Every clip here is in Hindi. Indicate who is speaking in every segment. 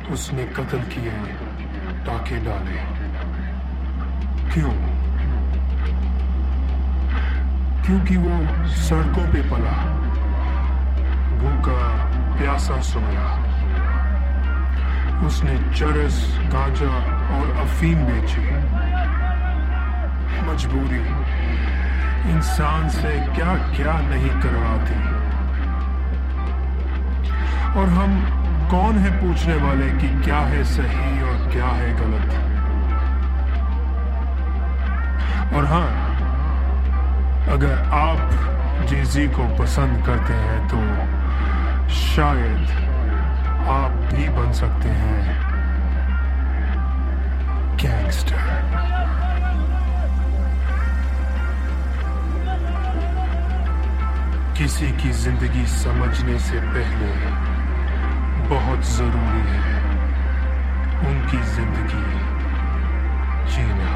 Speaker 1: उसने कत्ल किए, टाके डाले। क्यों? क्योंकि वो सड़कों पे पला, भूखा प्यासा सोया। उसने चरस, गांजा और अफीम बेची। मजबूरी इंसान से क्या क्या नहीं करवाती। और हम कौन है पूछने वाले कि क्या है सही और क्या है गलत। और हाँ, अगर आप जेजी को पसंद करते हैं तो शायद आप भी बन सकते हैं गैंगस्टर। किसी की जिंदगी समझने से पहले बहुत जरूरी है उनकी जिंदगी जीना।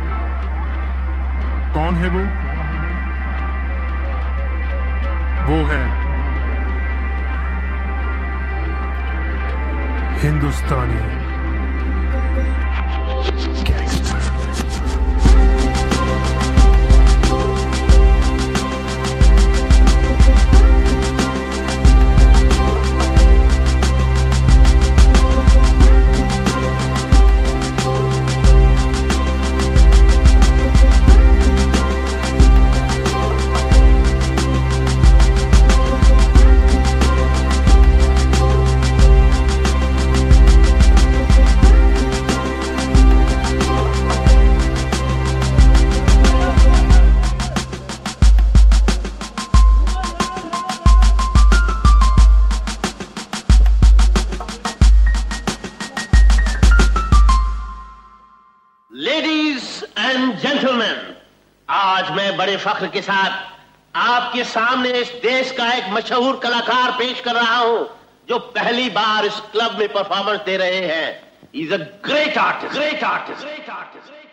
Speaker 1: कौन है वो? वो है हिंदुस्तानी गैंगस्टर।
Speaker 2: आज मैं बड़े फख्र के साथ आपके सामने इस देश का एक मशहूर कलाकार पेश कर रहा हूं जो पहली बार इस क्लब में परफॉर्मेंस दे रहे हैं। He's a great artist, great artist, great artist.